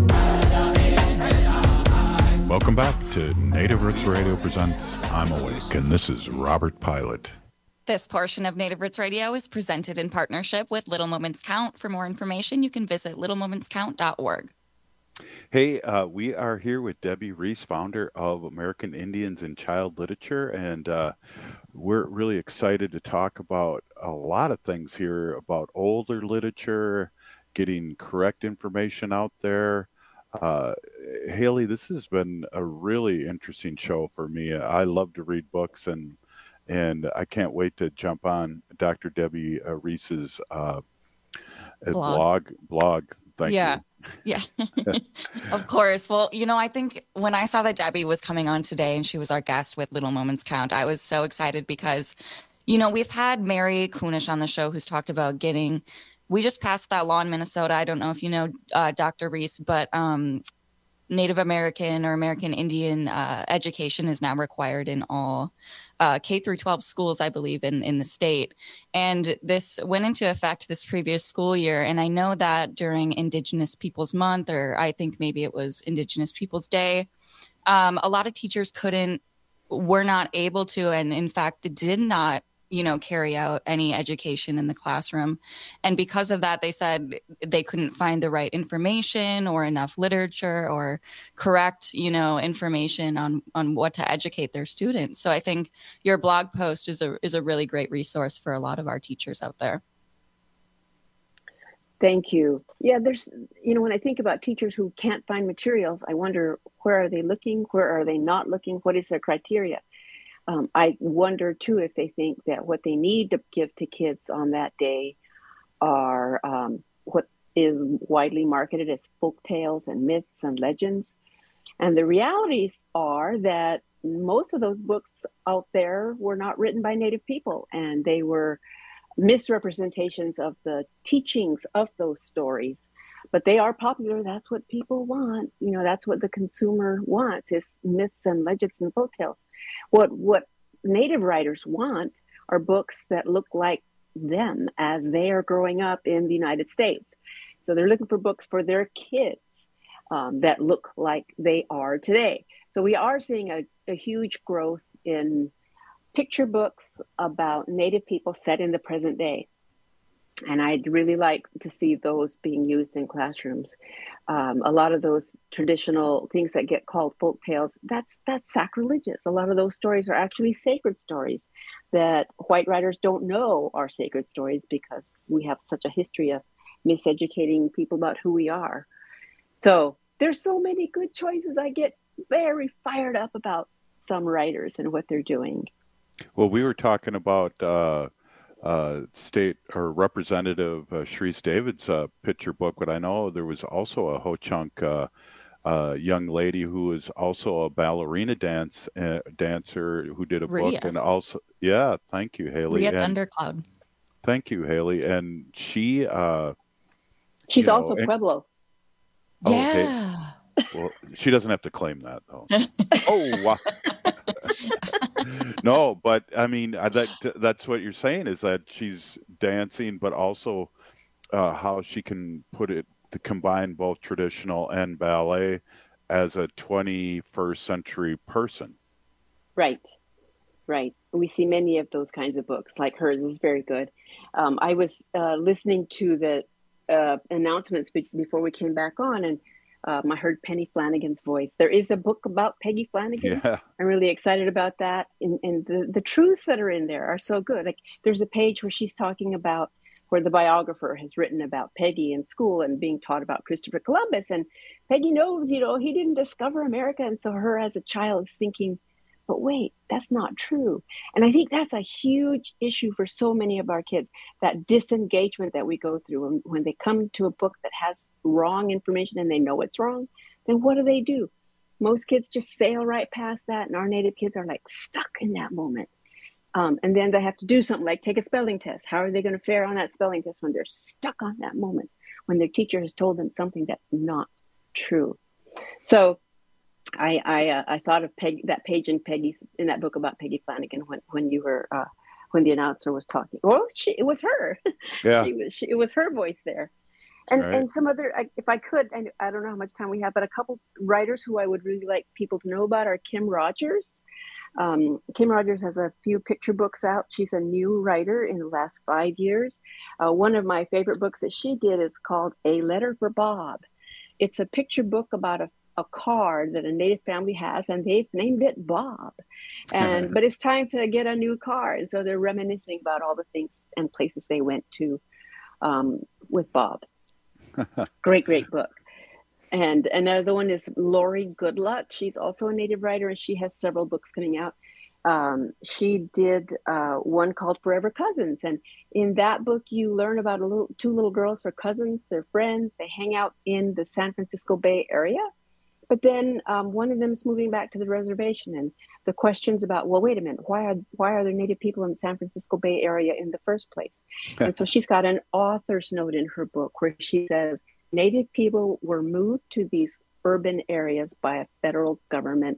Welcome back to Native Roots Radio Presents I'm Awake, and this is Robert Pilot. This portion of Native Roots Radio is presented in partnership with Little Moments Count. For more information, you can visit little moments count dot org. Hey, uh, we are here with Debbie Reese, founder of American Indians in Child Literature, and uh, we're really excited to talk about a lot of things here about older literature, getting correct information out there. Uh, Haley, this has been a really interesting show for me. I love to read books, and and I can't wait to jump on Doctor Debbie uh, Reese's uh, blog. blog. Blog. Thank yeah. you. Yeah. Of course. Well, you know, I think when I saw that Debbie was coming on today and she was our guest with Little Moments Count, I was so excited because, you know, we've had Mary Kunish on the show who's talked about getting, we just passed that law in Minnesota. I don't know if you know uh, Doctor Reese, but um, Native American or American Indian uh, education is now required in all uh, K through twelve schools, I believe, in, in the state. And this went into effect this previous school year. And I know that during Indigenous Peoples Month, or I think maybe it was Indigenous Peoples Day, um, a lot of teachers couldn't, were not able to, and in fact, did not, you know, carry out any education in the classroom. And because of that, they said they couldn't find the right information or enough literature or correct, you know, information on, on what to educate their students. So I think your blog post is a, is a really great resource for a lot of our teachers out there. Thank you. Yeah, there's, you know, when I think about teachers who can't find materials, I wonder, where are they looking? Where are they not looking? What is their criteria? Um, I wonder, too, if they think that what they need to give to kids on that day are um, what is widely marketed as folk tales and myths and legends. And the realities are that most of those books out there were not written by Native people, and they were misrepresentations of the teachings of those stories. But they are popular. That's what people want. You know, that's what the consumer wants, is myths and legends and folktales. What what Native writers want are books that look like them as they are growing up in the United States. So they're looking for books for their kids um, that look like they are today. So we are seeing a, a huge growth in picture books about Native people set in the present day. And I'd really like to see those being used in classrooms. Um, a lot of those traditional things that get called folk tales, that's that's sacrilegious. A lot of those stories are actually sacred stories that white writers don't know are sacred stories because we have such a history of miseducating people about who we are. So there's so many good choices. I get very fired up about some writers and what they're doing. Well, we were talking about uh, uh, state or Representative uh, Sharice David's uh, picture book, but I know there was also a Ho-Chunk uh, uh, young lady who is also a ballerina dance uh, dancer who did a Rhea. book, and also, yeah, thank you, Haley. Rhea and, Thundercloud. Thank you, Haley. And she, uh, she's you know, also and, Pueblo. oh, Yeah. Hey, well, she doesn't have to claim that though. Oh, wow. No, but I mean, I, that that's what you're saying, is that she's dancing, but also uh, how she can put it to combine both traditional and ballet as a twenty-first century person. Right, right. We see many of those kinds of books, like hers is very good. Um, I was uh, listening to the uh, announcements be- before we came back on, and Um, I heard Penny Flanagan's voice. There is a book about Peggy Flanagan. Yeah. I'm really excited about that. And, and the, the truths that are in there are so good. Like, there's a page where she's talking about where the biographer has written about Peggy in school and being taught about Christopher Columbus. And Peggy knows, you know, he didn't discover America. And so her as a child is thinking, but wait, that's not true. And I think that's a huge issue for so many of our kids, that disengagement that we go through when, when they come to a book that has wrong information and they know it's wrong. Then what do they do? Most kids just sail right past that, and our Native kids are like stuck in that moment. Um, and then they have to do something like take a spelling test. How are they going to fare on that spelling test when they're stuck on that moment, when their teacher has told them something that's not true? So I I, uh, I thought of Peg, that page in Peggy's in that book about Peggy Flanagan when when you were uh, when the announcer was talking. Well, she, it was her. Yeah, she was, she, it was her voice there. And right? and some other, if I could, and I don't know how much time we have, but a couple writers who I would really like people to know about are Kim Rogers. Um, Kim Rogers has a few picture books out. She's a new writer in the last five years. Uh, one of my favorite books that she did is called A Letter for Bob. It's a picture book about a, a car that a Native family has, and they've named it Bob. And but it's time to get a new car, and so they're reminiscing about all the things and places they went to um, with Bob. Great, great book. And another one is Lori Goodluck. She's also a Native writer, and she has several books coming out. Um, she did uh, one called Forever Cousins. And in that book, you learn about a little, two little girls who are cousins, they're friends, they hang out in the San Francisco Bay Area. But then um, one of them is moving back to the reservation, and the questions about, well, wait a minute, why are why are there Native people in the San Francisco Bay Area in the first place? And so she's got an author's note in her book where she says, Native people were moved to these urban areas by a federal government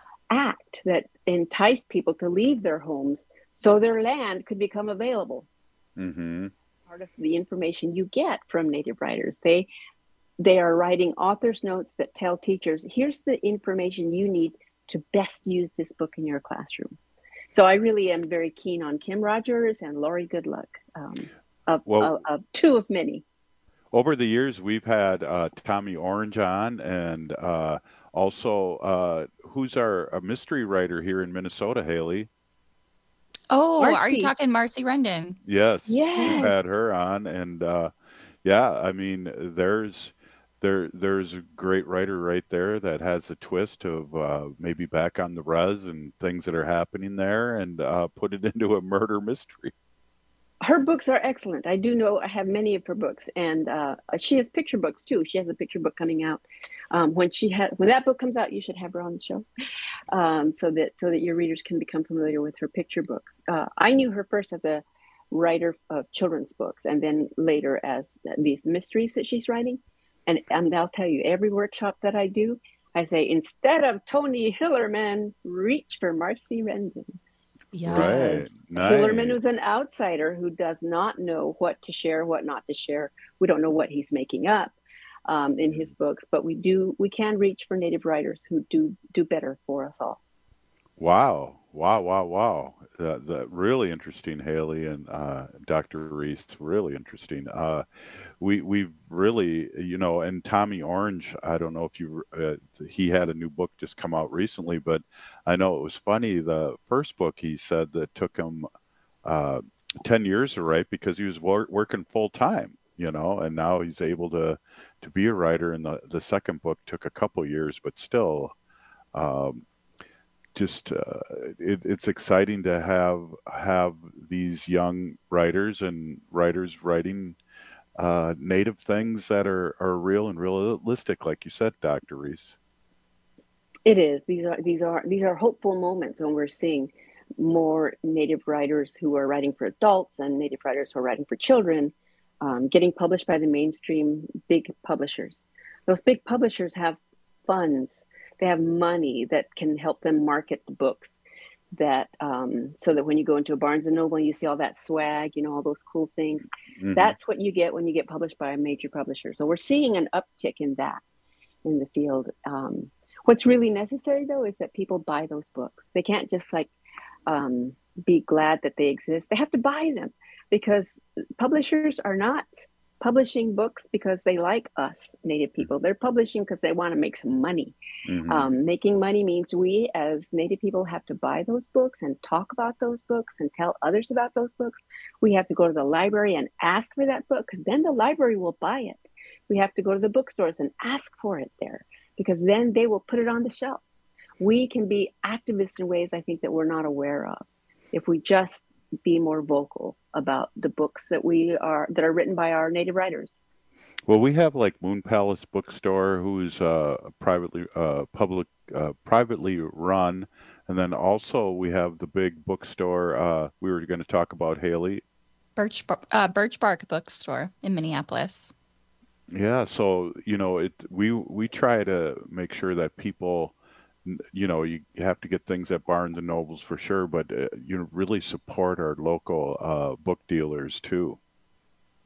act that enticed people to leave their homes so their land could become available. Mm-hmm. Part of the information you get from Native writers, they they are writing author's notes that tell teachers, here's the information you need to best use this book in your classroom. So I really am very keen on Kim Rogers and Lori Goodluck, um, of, well, of, of two of many. Over the years, we've had uh, Tommy Orange on, and uh, also, uh, who's our a mystery writer here in Minnesota, Haley? Oh, Marcy. Are you talking Marcy Rendon? Yes, Yes. we've had her on, and uh, yeah, I mean, there's there there's a great writer right there that has a twist of uh, maybe back on the res and things that are happening there, and uh, put it into a murder mystery. Her books are excellent. I do know I have many of her books, and uh, she has picture books too. She has a picture book coming out. Um, when she ha- when that book comes out, you should have her on the show, um, so that so that your readers can become familiar with her picture books. Uh, I knew her first as a writer of children's books, and then later as these mysteries that she's writing. And, and I'll tell you, every workshop that I do, I say, instead of Tony Hillerman, reach for Marcy Rendon. Yes. Right. Nice. Hillerman was an outsider who does not know what to share, what not to share. We don't know what he's making up um, in his books, but we do. We can reach for Native writers who do do better for us all. Wow! Wow! Wow! Wow! Uh, the really interesting, Haley and uh, Doctor Reese. Really interesting. Uh, we we've really, you know, and Tommy Orange. I don't know if you. Uh, he had a new book just come out recently, but I know it was funny. The first book he said that took him uh, ten years to write because he was wor- working full time. You know, and now he's able to to be a writer. And the the second book took a couple years, but still. Um, Just uh, it, it's exciting to have have these young writers and writers writing uh, Native things that are, are real and realistic, like you said, Doctor Reese. It is. These are these are these are hopeful moments when we're seeing more Native writers who are writing for adults and Native writers who are writing for children um, getting published by the mainstream big publishers. Those big publishers have funds. They have money that can help them market the books, that um, so that when you go into a Barnes and Noble, you see all that swag, you know, all those cool things. Mm-hmm. That's what you get when you get published by a major publisher. So we're seeing an uptick in that in the field. Um, what's really necessary, though, is that people buy those books. They can't just like um, be glad that they exist. They have to buy them, because publishers are not publishing books because they like us Native people. They're publishing because they want to make some money. Mm-hmm. Um, making money means we as Native people have to buy those books and talk about those books and tell others about those books. We have to go to the library and ask for that book, because then the library will buy it. We have to go to the bookstores and ask for it there, because then they will put it on the shelf. We can be activists in ways I think that we're not aware of if we just be more vocal about the books that we are that are written by our Native writers. Well, we have like Moon Palace Bookstore, who's uh, privately uh, public uh, privately run, and then also we have the big bookstore uh, we were going to talk about, Haley. Birch uh, Birch Bark Bookstore in Minneapolis. Yeah, so you know it. We we try to make sure that people. You know, you have to get things at Barnes and Nobles for sure, but uh, you know, really support our local uh, book dealers too.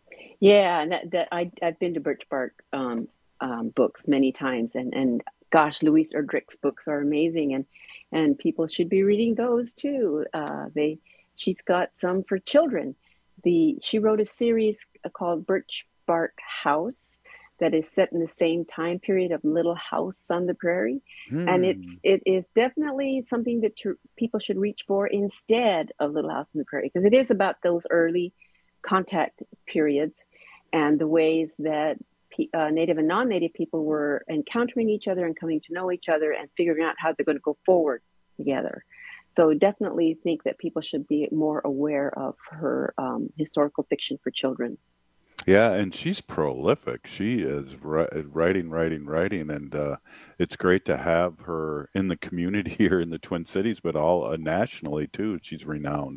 Yeah, and that, that I, I've been to Birch Bark um, um, books many times, and, and gosh, Louise Erdrich's books are amazing, and and people should be reading those too. Uh, they she's got some for children. The she wrote a series called Birch Bark House that is set in the same time period of Little House on the Prairie, mm. and it's it is definitely something that tr- people should reach for instead of Little House on the Prairie, because it is about those early contact periods and the ways that uh, Native and non-Native people were encountering each other and coming to know each other and figuring out how they're going to go forward together. So definitely think that people should be more aware of her um, historical fiction for children. Yeah, and she's prolific. She is writing, writing, writing, and uh, it's great to have her in the community here in the Twin Cities, but all uh, nationally too. She's renowned.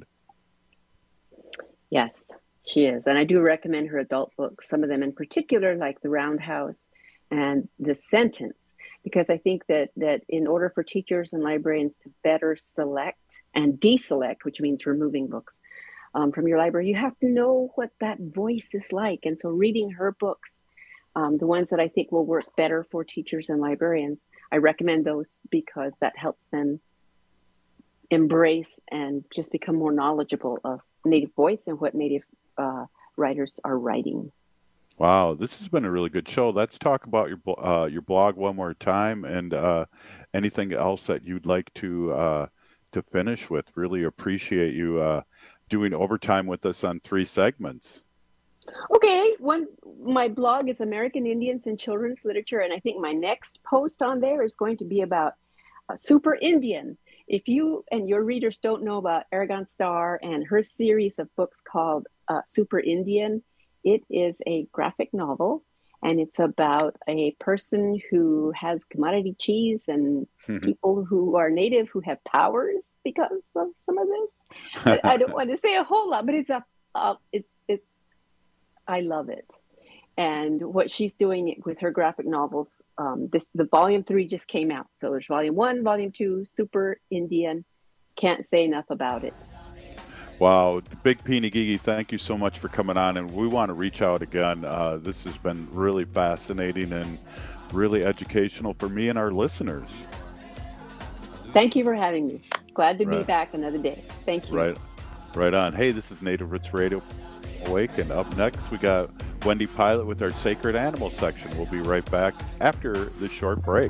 Yes, she is. And I do recommend her adult books, some of them in particular, like The Roundhouse and The Sentence, because I think that, that in order for teachers and librarians to better select and deselect, which means removing books, Um, from your library, you have to know what that voice is like. And so reading her books, um, the ones that I think will work better for teachers and librarians, I recommend those because that helps them embrace and just become more knowledgeable of Native voice and what Native uh, writers are writing. Wow, this has been a really good show. Let's talk about your uh, your blog one more time, and uh, anything else that you'd like to uh, to finish with. Really appreciate you uh, doing overtime with us on three segments. Okay, one my blog is American Indians in Children's Literature, and I think my next post on there is going to be about uh, Super Indian. If you and your readers don't know about Aragon Starr and her series of books called uh, Super Indian, it is a graphic novel, and it's about a person who has commodity cheese and people who are Native who have powers because of some of this. I, I don't want to say a whole lot, but it's a, uh, it's, it's, I love it. And what she's doing with her graphic novels, um, this, the volume three just came out. So there's volume one, volume two, Super Indian. Can't say enough about it. Wow. Big Pinigigi, thank you so much for coming on. And we want to reach out again. Uh, this has been really fascinating and really educational for me and our listeners. Thank you for having me. Glad to right. be back another day. Thank you. Right, right on. Hey, this is Native Roots Radio Awake, and up next we got Wendy Pilot with our Sacred Animal section. We'll be right back after this short break.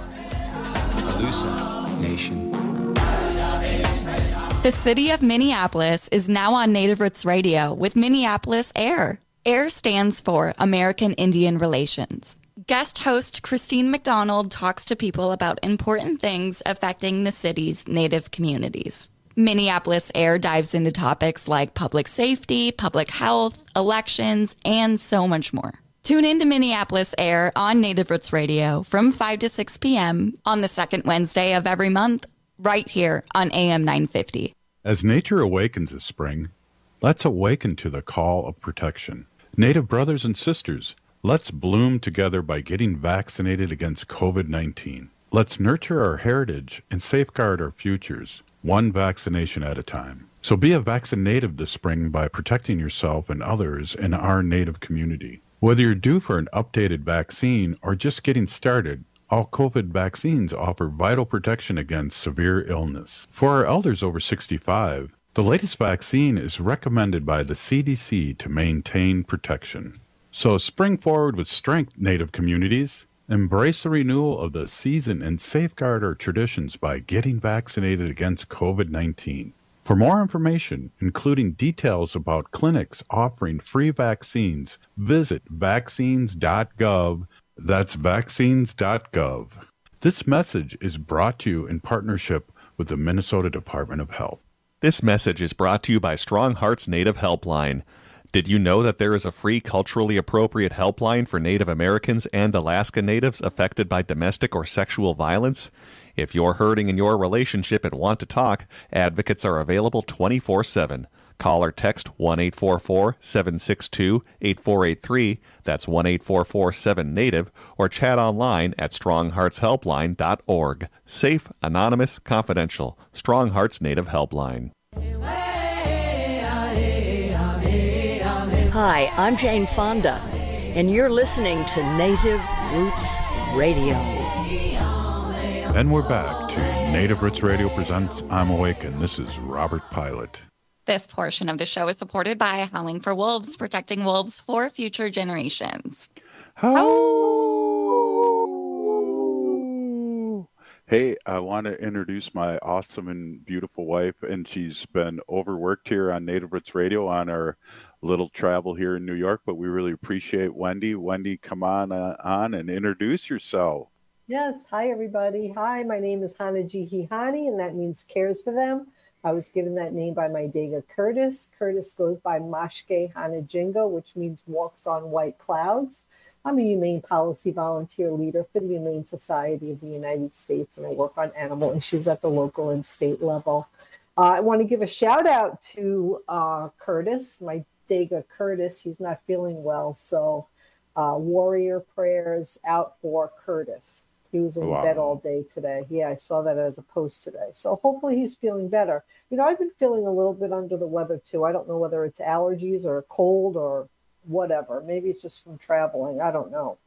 Alusa Nation. The city of Minneapolis is now on Native Roots Radio with Minneapolis AIR. AIR stands for American Indian Relations. Guest host Christine McDonald talks to people about important things affecting the city's Native communities. Minneapolis AIR dives into topics like public safety, public health, elections, and so much more. Tune in to Minneapolis AIR on Native Roots Radio from five to six p.m. on the second Wednesday of every month, right here on A M nine fifty. As nature awakens this spring, let's awaken to the call of protection. Native brothers and sisters, let's bloom together by getting vaccinated against covid nineteen. Let's nurture our heritage and safeguard our futures, one vaccination at a time. So be a vaccinative this spring by protecting yourself and others in our Native community. Whether you're due for an updated vaccine or just getting started, all COVID vaccines offer vital protection against severe illness. For our elders over sixty-five, the latest vaccine is recommended by the C D C to maintain protection. So spring forward with strength, Native communities. Embrace the renewal of the season and safeguard our traditions by getting vaccinated against covid nineteen. For more information, including details about clinics offering free vaccines, visit vaccines dot gov. That's vaccines dot gov. This message is brought to you in partnership with the Minnesota Department of Health. This message is brought to you by Strong Hearts Native Helpline. Did you know that there is a free culturally appropriate helpline for Native Americans and Alaska Natives affected by domestic or sexual violence? If you're hurting in your relationship and want to talk, advocates are available twenty-four seven. Call or text one eight four four, seven six two, eight four eight three, that's one eight four four seven Native, or chat online at strong hearts helpline dot org. Safe, anonymous, confidential. Strong Hearts Native Helpline. Hi, I'm Jane Fonda, and you're listening to Native Roots Radio. And we're back to Native Roots Radio presents I'm Awake, and this is Robert Pilot. This portion of the show is supported by Howling for Wolves, protecting wolves for future generations. Hey, I want to introduce my awesome and beautiful wife, and she's been overworked here on Native Roots Radio on our little travel here in New York, but we really appreciate Wendy. Wendy, come on uh, on and introduce yourself. Yes. Hi, everybody. Hi, my name is Hana Jihihani, and that means cares for them. I was given that name by my Dega Curtis. Curtis goes by Mashke Hana Jingo, which means walks on white clouds. I'm a humane policy volunteer leader for the Humane Society of the United States, and I work on animal issues at the local and state level. Uh, I want to give a shout out to uh, Curtis, my Dega Curtis. He's not feeling well, so uh, warrior prayers out for Curtis. He was in wow. bed all day today. Yeah, I saw that as a post today. So hopefully he's feeling better. You know, I've been feeling a little bit under the weather too. I don't know whether it's allergies or a cold or whatever. Maybe it's just from traveling. I don't know.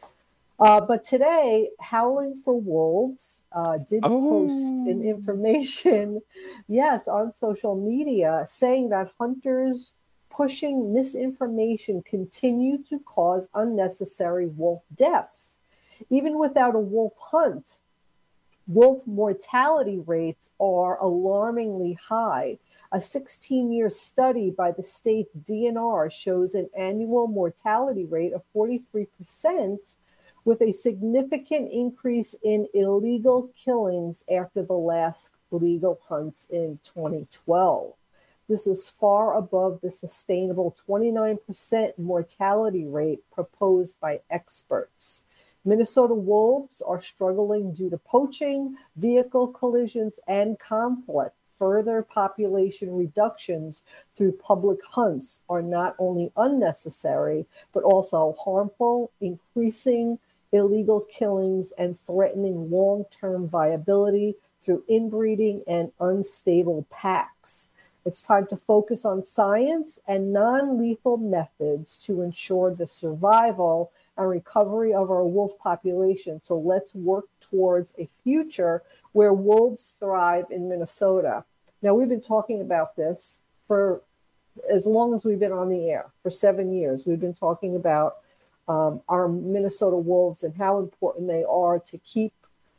Uh, but today, Howling for Wolves uh, did oh. post an information, yes, on social media saying that hunters pushing misinformation continue to cause unnecessary wolf deaths. Even without a wolf hunt, wolf mortality rates are alarmingly high. A sixteen-year study by the state's D N R shows an annual mortality rate of forty-three percent, with a significant increase in illegal killings after the last legal hunts in twenty twelve. This is far above the sustainable twenty-nine percent mortality rate proposed by experts. Minnesota wolves are struggling due to poaching, vehicle collisions, and conflict. Further population reductions through public hunts are not only unnecessary, but also harmful, increasing illegal killings and threatening long-term viability through inbreeding and unstable packs. It's time to focus on science and non-lethal methods to ensure the survival and recovery of our wolf population. So let's work towards a future where wolves thrive in Minnesota. Now, we've been talking about this for as long as we've been on the air, for seven years. We've been talking about um, our Minnesota wolves and how important they are to keep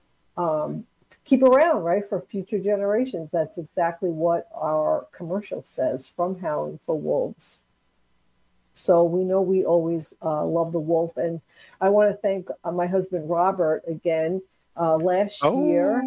um, keep around, right, for future generations. That's exactly what our commercial says from Howling for Wolves. So we know we always uh, love the wolf. And I want to thank uh, my husband, Robert, again. Uh, last oh. year,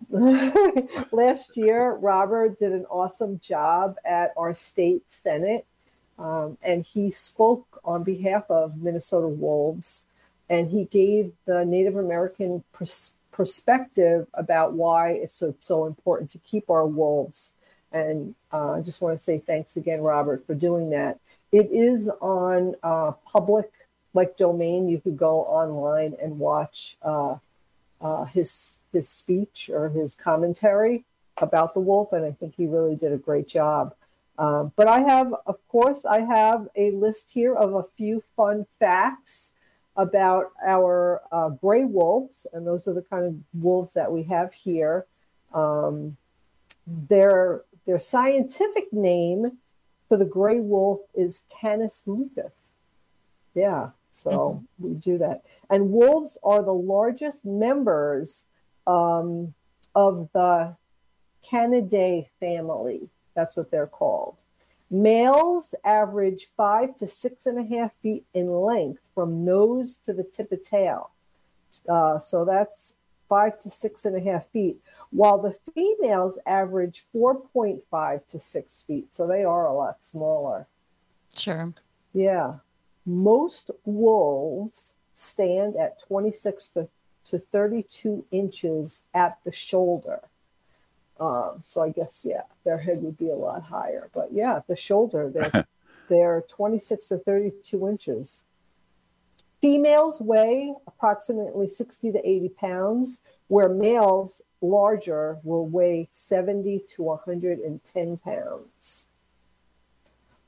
last year, Robert did an awesome job at our state Senate. Um, and he spoke on behalf of Minnesota Wolves. And he gave the Native American pers- perspective about why it's so, so important to keep our wolves. And uh, I just want to say thanks again, Robert, for doing that. It is on uh, public, like, domain. You could go online and watch uh, uh, his his speech or his commentary about the wolf, and I think he really did a great job. Um, but I have, of course, I have a list here of a few fun facts about our uh, gray wolves, and those are the kind of wolves that we have here. Um, their their scientific name for the gray wolf is Canis lupus. Yeah, so mm-hmm. we do that. And wolves are the largest members um, of the Canidae family. That's what they're called. Males average five to six and a half feet in length from nose to the tip of tail. Uh, so that's five to six and a half feet, while the females average four point five to six feet. So they are a lot smaller. Sure. Yeah. Most wolves stand at twenty-six to thirty-two inches at the shoulder. Um, so I guess, yeah, their head would be a lot higher. But yeah, the shoulder, they're, they're twenty-six to thirty-two inches. Females weigh approximately sixty to eighty pounds, where males larger will weigh seventy to one hundred ten pounds.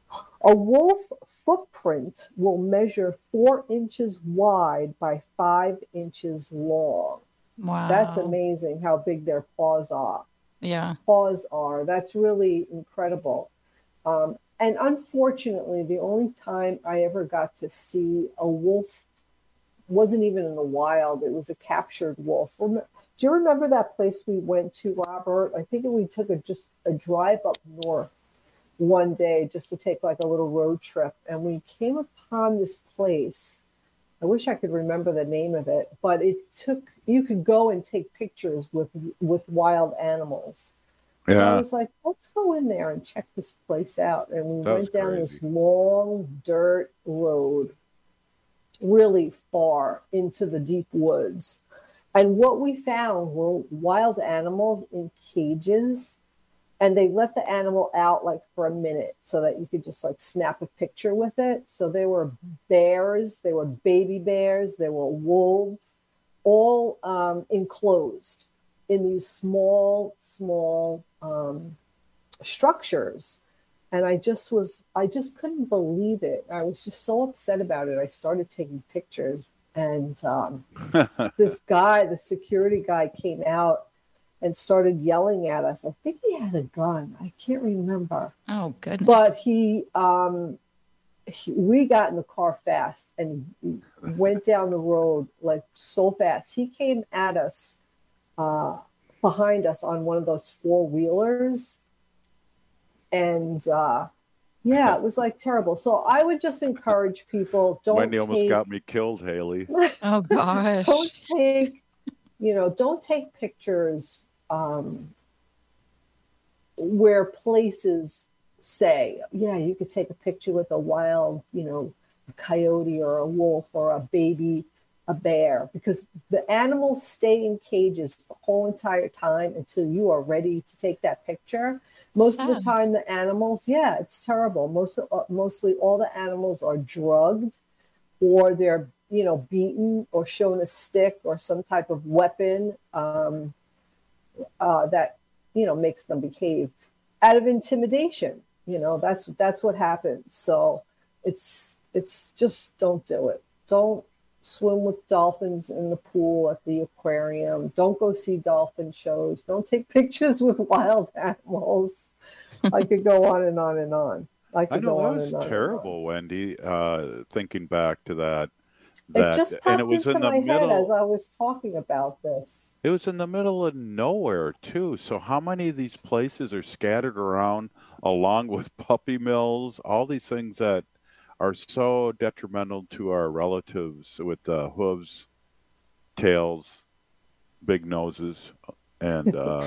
A wolf footprint will measure four inches wide by five inches long. Wow. That's amazing how big their paws are. Yeah. Paws are. That's really incredible. Um, and unfortunately, the only time I ever got to see a wolf wasn't even in the wild. It was a captured wolf. Do you remember that place we went to, Robert? I think we took a just a drive up north one day just to take like a little road trip. And we came upon this place. I wish I could remember the name of it, but it took, you could go and take pictures with, with wild animals. Yeah. So I was like, let's go in there and check this place out. And we That went was down crazy. this long dirt road, really far into the deep woods. And what we found were wild animals in cages. And they let the animal out like for a minute so that you could just like snap a picture with it. So there were bears, there were baby bears, there were wolves, all um, enclosed in these small, small um, structures. And I just was, I just couldn't believe it. I was just so upset about it. I started taking pictures. And um, this guy, the security guy, came out and started yelling at us. I think he had a gun. I can't remember. Oh, goodness. But he, um, he, we got in the car fast and went down the road like so fast. He came at us uh, behind us on one of those four wheelers. And uh, yeah, it was like terrible. So I would just encourage people, don't Wendy almost take, got me killed, Haley. Oh, gosh. don't take, you know, don't take pictures um, where places say, yeah, you could take a picture with a wild, you know, a coyote or a wolf or a baby, a bear, because the animals stay in cages the whole entire time until you are ready to take that picture. Most Sad. of the time, the animals, yeah, it's terrible. Most of, uh, mostly all the animals are drugged or they're, you know, beaten or shown a stick or some type of weapon um, uh, that, you know, makes them behave out of intimidation. You know, that's that's what happens. So it's it's just don't do it. Don't swim with dolphins in the pool at the aquarium. Don't go see dolphin shows. Don't take pictures with wild animals. I could go on and on and on. I could I know go that on was and on. terrible, Wendy. Uh, thinking back to that, that It just and popped it was into in the my head middle. as I was talking about this. It was in the middle of nowhere too. So how many of these places are scattered around, along with puppy mills, all these things that are so detrimental to our relatives with uh, hooves, tails, big noses, and uh,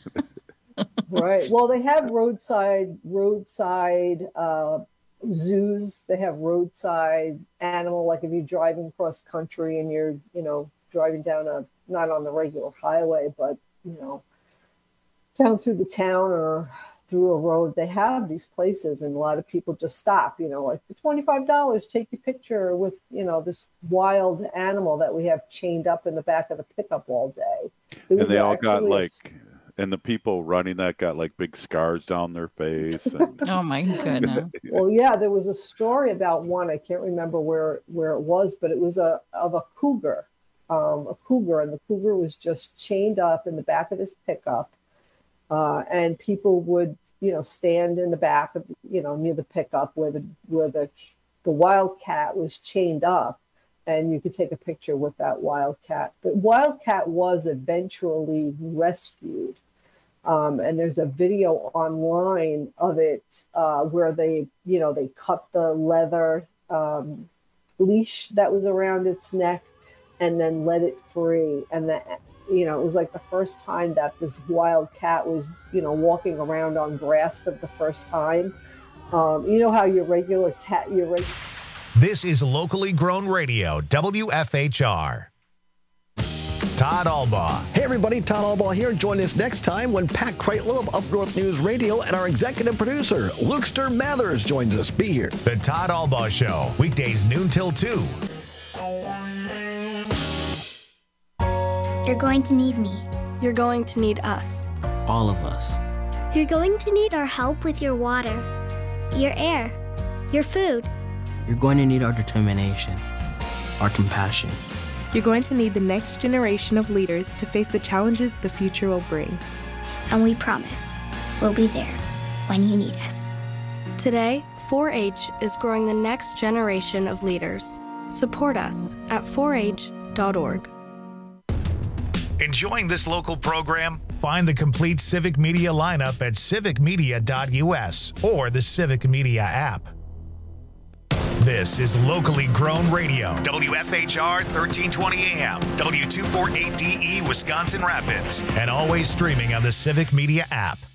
Right. Well, they have roadside roadside uh, zoos. They have roadside animal. Like if you're driving cross country and you're, you know, driving down a not on the regular highway, but you know, down through the town or through a road, they have these places, and a lot of people just stop. You know, like for twenty-five dollars, take your picture with, you know, this wild animal that we have chained up in the back of the pickup all day. It and was they all got actually a- like, and the people running that got like big scars down their face. And, Oh, my goodness. Well, yeah, there was a story about one. I can't remember where where it was, but it was a of a cougar, um, a cougar, and the cougar was just chained up in the back of this pickup, uh, and people would, you know, stand in the back of, you know, near the pickup where the where the the wildcat was chained up, and you could take a picture with that wildcat. The wildcat was eventually rescued. Um, and there's a video online of it uh, where they, you know, they cut the leather um, leash that was around its neck and then let it free. And that, you know, it was like the first time that this wild cat was, you know, walking around on grass for the first time. Um, you know how your regular cat, your regular. This is locally grown radio, W F H R. Todd Albaugh. Hey everybody, Todd Albaugh here. Join us next time when Pat Kreitlow of Up North News Radio and our executive producer, Lukester Mathers, joins us. Be here. The Todd Albaugh Show, weekdays noon till two. You're going to need me. You're going to need us. All of us. You're going to need our help with your water, your air, your food. You're going to need our determination, our compassion. You're going to need the next generation of leaders to face the challenges the future will bring. And we promise we'll be there when you need us. Today, four H is growing the next generation of leaders. Support us at four H dot org. Enjoying this local program? Find the complete Civic Media lineup at civic media dot u s or the Civic Media app. This is locally grown radio. W F H R thirteen twenty A M, W two forty-eight D E Wisconsin Rapids, and always streaming on the Civic Media app.